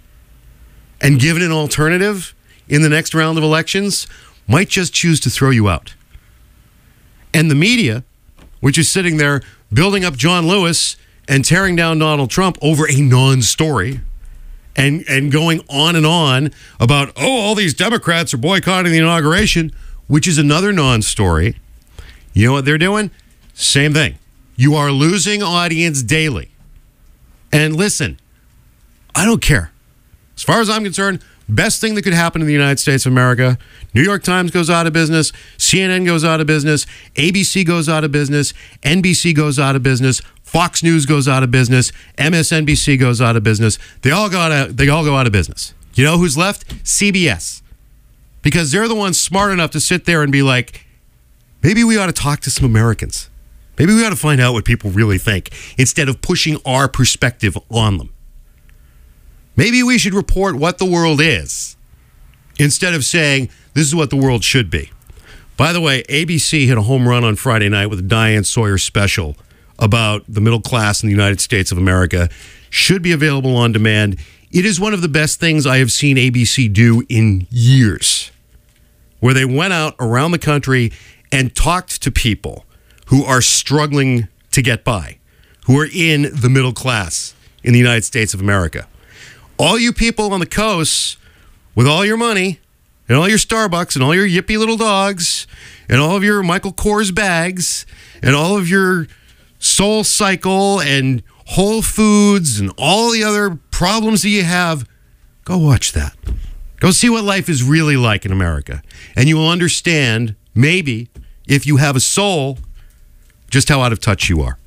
And given an alternative in the next round of elections, might just choose to throw you out. And the media, which is sitting there building up John Lewis and tearing down Donald Trump over a non-story, and going on and on about, all these Democrats are boycotting the inauguration, which is another non-story. You know what they're doing? Same thing. You are losing audience daily. And listen, I don't care. As far as I'm concerned, best thing that could happen in the United States of America, New York Times goes out of business, CNN goes out of business, ABC goes out of business, NBC goes out of business, Fox News goes out of business, MSNBC goes out of business. They all go out of business. You know who's left? CBS. Because they're the ones smart enough to sit there and be like, maybe we ought to talk to some Americans. Maybe we ought to find out what people really think instead of pushing our perspective on them. Maybe we should report what the world is instead of saying this is what the world should be. By the way, ABC hit a home run on Friday night with a Diane Sawyer special about the middle class in the United States of America. Should be available on demand. It is one of the best things I have seen ABC do in years, where they went out around the country and talked to people who are struggling to get by, who are in the middle class in the United States of America. All you people on the coast with all your money and all your Starbucks and all your yippy little dogs and all of your Michael Kors bags and all of your Soul Cycle and Whole Foods and all the other problems that you have, go watch that. Go see what life is really like in America. And you will understand, maybe, if you have a soul, just how out of touch you are.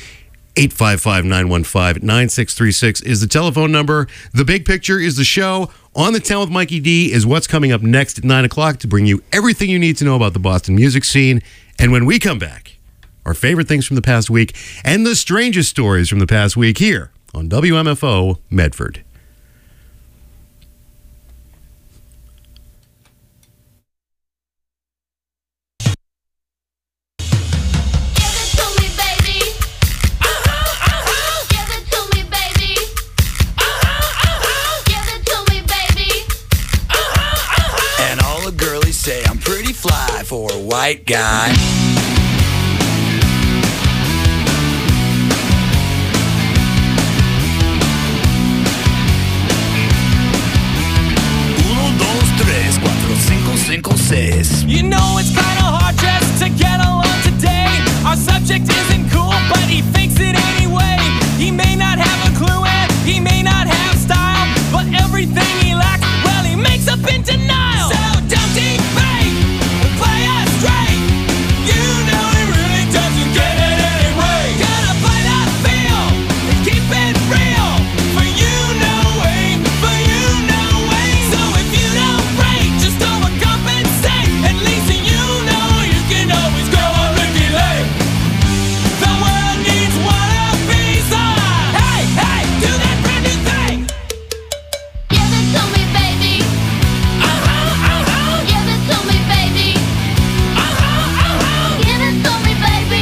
855-915-9636 is the telephone number. The Big Picture is the show. On the 10 with Mikey D is what's coming up next at 9 o'clock to bring you everything you need to know about the Boston music scene. And when we come back, our favorite things from the past week and the strangest stories from the past week here on WMFO Medford. Say I'm pretty fly for a white guy. Uno, dos, tres, cuatro, cinco, cinco, seis. You know it's kinda hard just to get along today. Our subject isn't cool, but he fakes it anyway. He may not have a clue and he may not have style, but everything he lacks, well, he makes up in denial. So don't debate, play us straight. You know he really doesn't get it anyway. Gotta play that field and keep it real. For you, no way, for you, no way. So if you don't break, just overcompensate. At least you know you can always go on Ricky Lake. The world needs one of these. Hey, hey, do that brand new thing. Give it to me, baby. Give it to me, baby. Give it to me, baby.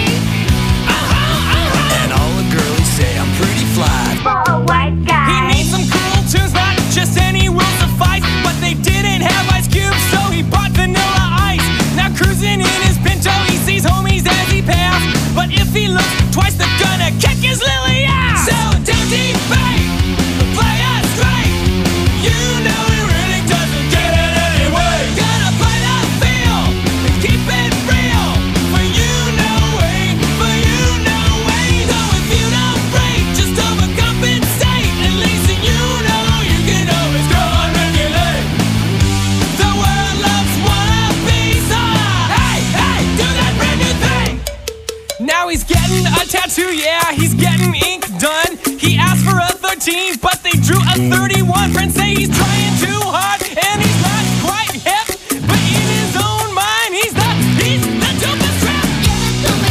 And all the girlies say I'm pretty fly for a white guy. He needs some cool tunes, not just any will suffice. But they didn't have Ice Cube, so he bought Vanilla Ice. Now cruising in his Pinto, he sees homies as he passed. But if he looks twice, they're gonna kick his lily ass. So don't debate, play us straight. You know he really doesn't get it anyway. Gotta play that field and keep it real. For you, no way, for you, no way. So if you don't break, just overcompensate. At least you know you can always go on regulate. The world loves one piece. Hey, hey, do that brand new thing. Now he's getting a tattoo, yeah, he's getting ink done. He asked for a 13, but they drew a 31. Friends say he's trying too hard, and he's not quite hip. But in his own mind, he's the dopest rap. Give it to me,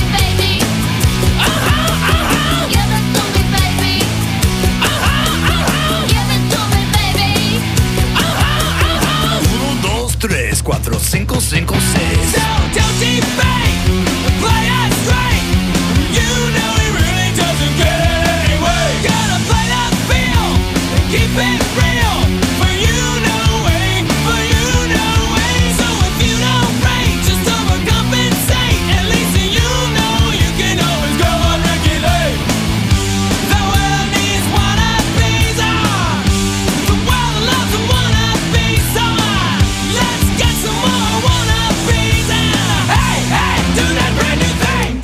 cinco, cinco, seis. So don't debate, play us straight. You know he really doesn't get it anyway. Gotta play the field and keep it real. For you know way, for you know way. So if you don't rate, just overcompensate. At least you know you can always go unregulated. The world needs wannabes. The world loves a wannabe. So let's get some more wannabes. Hey, hey, do that brand new thing.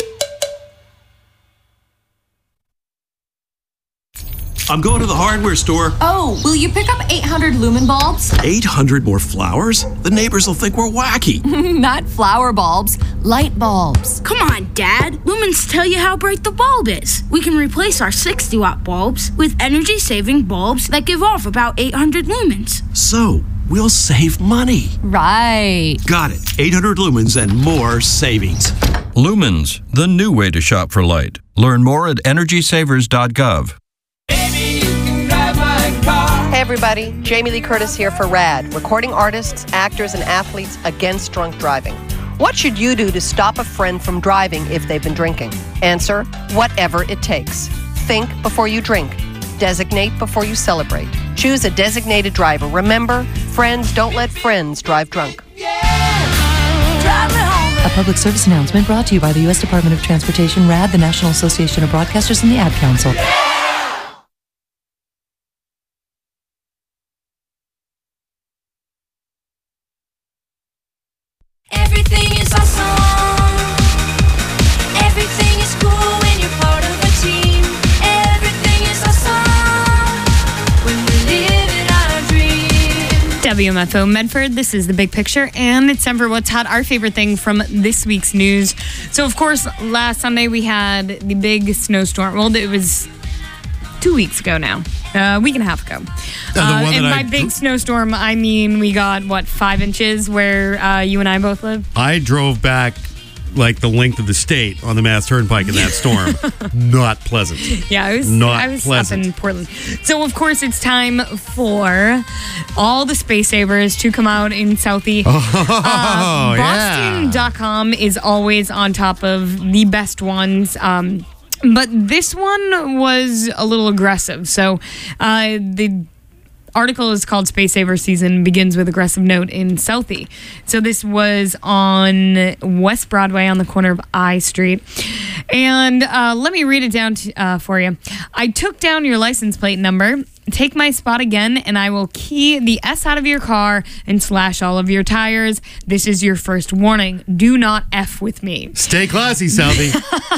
I'm going to the hardware store. Oh, will you pick up 800 lumen bulbs? 800 more flowers? The neighbors will think we're wacky. Not flower bulbs, light bulbs. Come on, Dad. Lumens tell you how bright the bulb is. We can replace our 60-watt bulbs with energy-saving bulbs that give off about 800 lumens. So, we'll save money. Right. Got it. 800 lumens and more savings. Lumens, the new way to shop for light. Learn more at EnergySavers.gov. Hey everybody, Jamie Lee Curtis here for RAD, recording artists, actors, and athletes against drunk driving. What should you do to stop a friend from driving if they've been drinking? Answer, whatever it takes. Think before you drink. Designate before you celebrate. Choose a designated driver. Remember, friends don't let friends drive drunk. A public service announcement brought to you by the U.S. Department of Transportation, RAD, the National Association of Broadcasters, and the Ad Council. Everything is awesome. Everything is cool when you're part of a team. Everything is awesome when we live in our dream. WMFO Medford, this is The Big Picture, and it's time for What's Hot, our favorite thing from this week's news. So, of course, last Sunday we had the big snowstorm. Well, it was 2 weeks ago now. A week and a half ago. And by big snowstorm, I mean we got, 5 inches where you and I both live? I drove back like the length of the state on the Mass Turnpike in that storm. Not pleasant. Yeah, I was pleasant. up in Portland. So, of course, it's time for all the space savers to come out in Southie. Boston.com is always on top of the best ones. But this one was a little aggressive. So the article is called Space Saver Season Begins with Aggressive Note in Southie. So this was on West Broadway on the corner of I Street. And let me read it down for you. I took down your license plate number. Take my spot again, and I will key the S out of your car and slash all of your tires. This is your first warning. Do not F with me. Stay classy, Southie.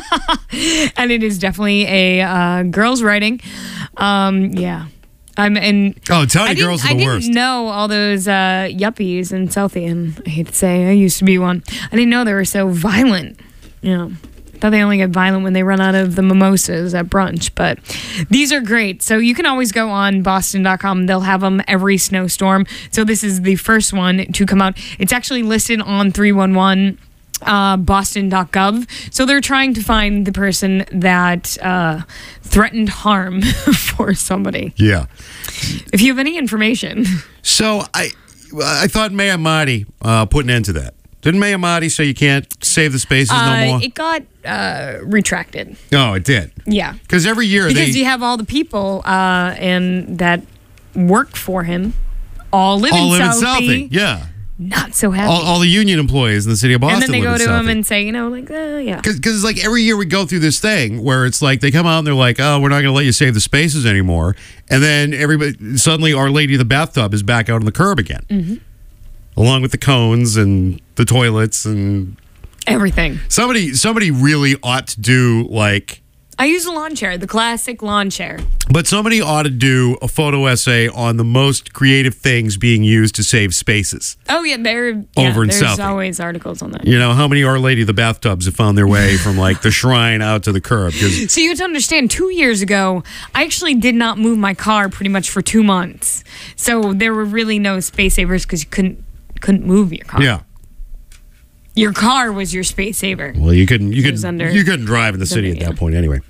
And it is definitely a girl's writing. Yeah. Tell your girls are the worst. I didn't know all those yuppies in Southie, and I hate to say, I used to be one. I didn't know they were so violent. You know, I thought they only get violent when they run out of the mimosas at brunch, but these are great. So you can always go on Boston.com. They'll have them every snowstorm. So this is the first one to come out. It's actually listed on 311. Boston.gov. So they're trying to find the person that threatened harm for somebody. Yeah. If you have any information. So I thought Maya Mahdi put an end to that. Didn't Maya Mahdi say you can't save the spaces no more? It got retracted. Oh, it did? Yeah. Because every year Because you have all the people and that work for him all live in Southie. Yeah. Not so happy. All the union employees in the city of Boston. And then they go to Southie. him and say, yeah. Because like every year we go through this thing where it's like they come out and they're like, oh, we're not going to let you save the spaces anymore. And then suddenly Our Lady of the Bathtub is back out on the curb again. Mm-hmm. Along with the cones and the toilets and everything. Somebody really ought to do like... I use a lawn chair, the classic lawn chair. But somebody ought to do a photo essay on the most creative things being used to save spaces. Oh, yeah, over in there's Southie. Always articles on that. You know, how many Our Lady of the Bathtubs have found their way from like the shrine out to the curb? So you have to understand, 2 years ago, I actually did not move my car pretty much for 2 months. So there were really no space savers because you couldn't move your car. Yeah. Your car was your space saver. Well, you couldn't drive in the city at that point anyway.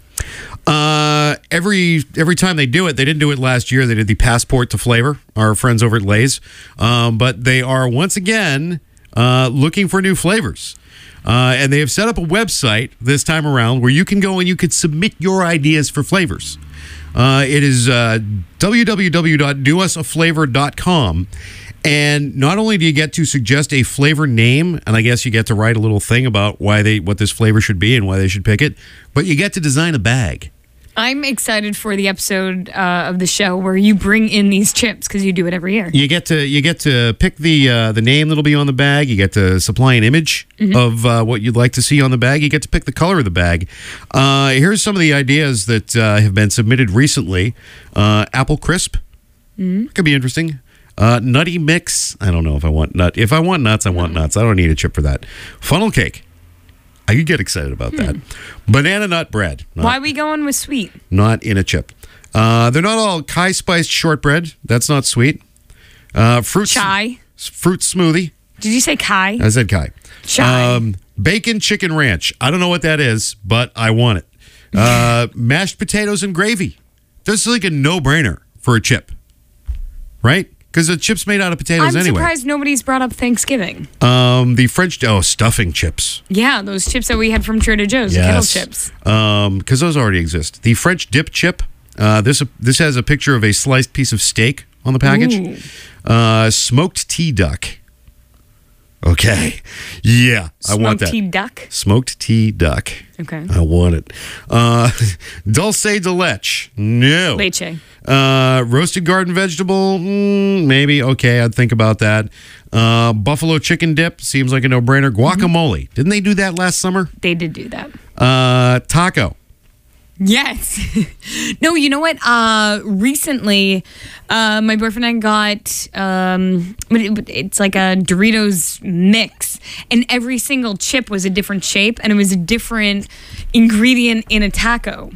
Every time they do it, they didn't do it last year. They did the Passport to Flavor, our friends over at Lay's. But they are once again looking for new flavors. And they have set up a website this time around where you can go and you could submit your ideas for flavors. It is www.dousaflavor.com. And not only do you get to suggest a flavor name, and I guess you get to write a little thing about what this flavor should be and why they should pick it, but you get to design a bag. I'm excited for the episode of the show where you bring in these chips because you do it every year. You get to pick the name that'll be on the bag. You get to supply an image of what you'd like to see on the bag. You get to pick the color of the bag. Here's some of the ideas that have been submitted recently. Apple crisp could be interesting. Nutty mix. I don't know if I want nut. If I want nuts, I want nuts. I don't need a chip for that. Funnel cake. I could get excited about that. Banana nut bread. Why are we going with sweet? Not in a chip. They're not all Kai spiced shortbread. That's not sweet. Chai. Fruit smoothie. Did you say Kai? I said Kai. Chai. Bacon chicken ranch. I don't know what that is, but I want it. Mashed potatoes and gravy. That's like a no-brainer for a chip. Right? Because the chip's made out of potatoes anyway. I'm surprised nobody's brought up Thanksgiving. The French stuffing chips. Yeah, those chips that we had from Trader Joe's, the kettle chips. Because those already exist. The French dip chip. This has a picture of a sliced piece of steak on the package. Smoked tea duck. Okay. Yeah, I want that. Smoked tea duck? Smoked tea duck. Okay. I want it. Dulce de leche. No. Leche. Roasted garden vegetable. Maybe. Okay, I'd think about that. Buffalo chicken dip. Seems like a no-brainer. Guacamole. Didn't they do that last summer? They did do that. Taco. Yes. No, you know what? Recently, my boyfriend and I got, it's like a Doritos mix, and every single chip was a different shape, and it was a different ingredient in a taco.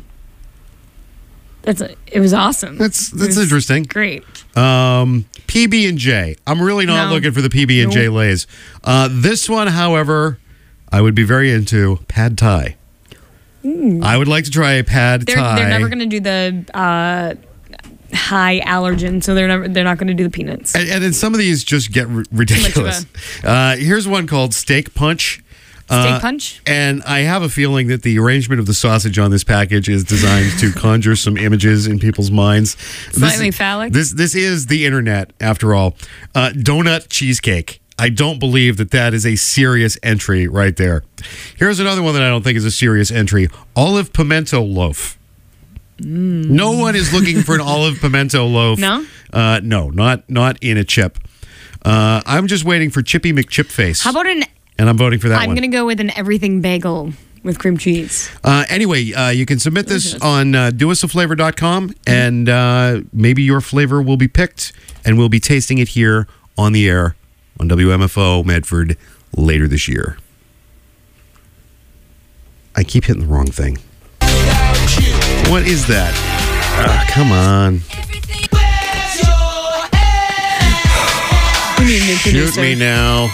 It was awesome. That's interesting. Great. PB&J. I'm really not looking for the PB&J Lays. This one, however, I would be very into pad thai. I would like to try a pad thai. They're never going to do the high allergen, so they're not going to do the peanuts. And then some of these just get ridiculous. Here's one called Steak Punch. Steak Punch? And I have a feeling that the arrangement of the sausage on this package is designed to conjure some images in people's minds. Slightly phallic? This is the internet, after all. Donut cheesecake. I don't believe that is a serious entry right there. Here's another one that I don't think is a serious entry. Olive pimento loaf. No one is looking for an olive pimento loaf. No? No, not in a chip. I'm just waiting for Chippy McChipface. How about and I'm voting for that one. I'm going to go with an everything bagel with cream cheese. Anyway, you can submit this on dousaflavor.com, and maybe your flavor will be picked, and we'll be tasting it here on the air on WMFO Medford later this year. I keep hitting the wrong thing. What is that? Come on. Shoot me now.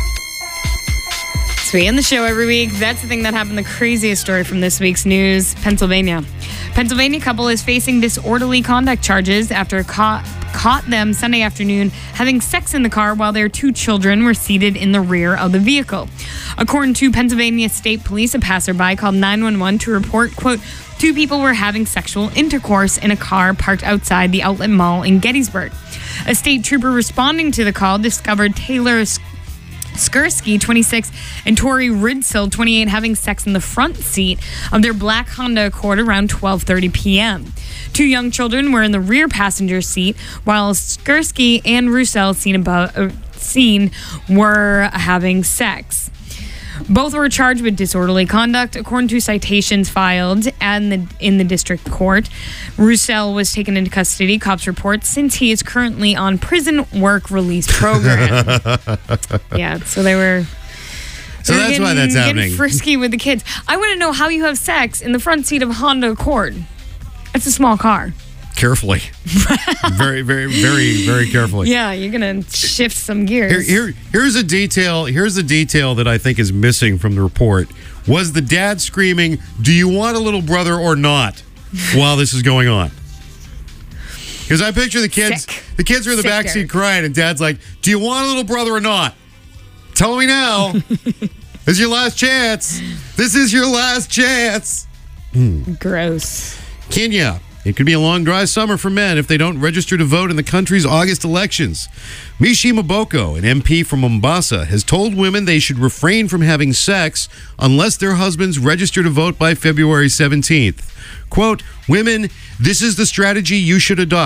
So we end the show every week. That's the thing that happened. The craziest story from this week's news. Pennsylvania couple is facing disorderly conduct charges after caught them Sunday afternoon having sex in the car while their 2 children were seated in the rear of the vehicle. According to Pennsylvania State Police, a passerby called 911 to report, quote, 2 people were having sexual intercourse in a car parked outside the Outlet Mall in Gettysburg. A state trooper responding to the call discovered Taylor Skursky, 26, and Tori Ridsill, 28, having sex in the front seat of their black Honda Accord around 12:30 p.m. 2 young children were in the rear passenger seat, while Skursky and Roussel seen were having sex. Both were charged with disorderly conduct, according to citations filed in the district court. Roussel was taken into custody, cops report, since he is currently on prison work release program. Yeah, so they were... So that's why that's happening. Getting frisky with the kids. I want to know how you have sex in the front seat of a Honda Accord. It's a small car. Carefully. Very, very, very, very carefully. Yeah, you're going to shift some gears. Here's a detail. Here's the detail that I think is missing from the report. Was the dad screaming, "Do you want a little brother or not?" while this is going on? Because I picture the kids. Sick. The kids are in the backseat crying, and dad's like, "Do you want a little brother or not?" Tell me now. This is your last chance. This is your last chance. Gross. Kenya. It could be a long, dry summer for men if they don't register to vote in the country's August elections. Mishi Maboko, an MP from Mombasa, has told women they should refrain from having sex unless their husbands register to vote by February 17th. Quote, women, this is the strategy you should adopt.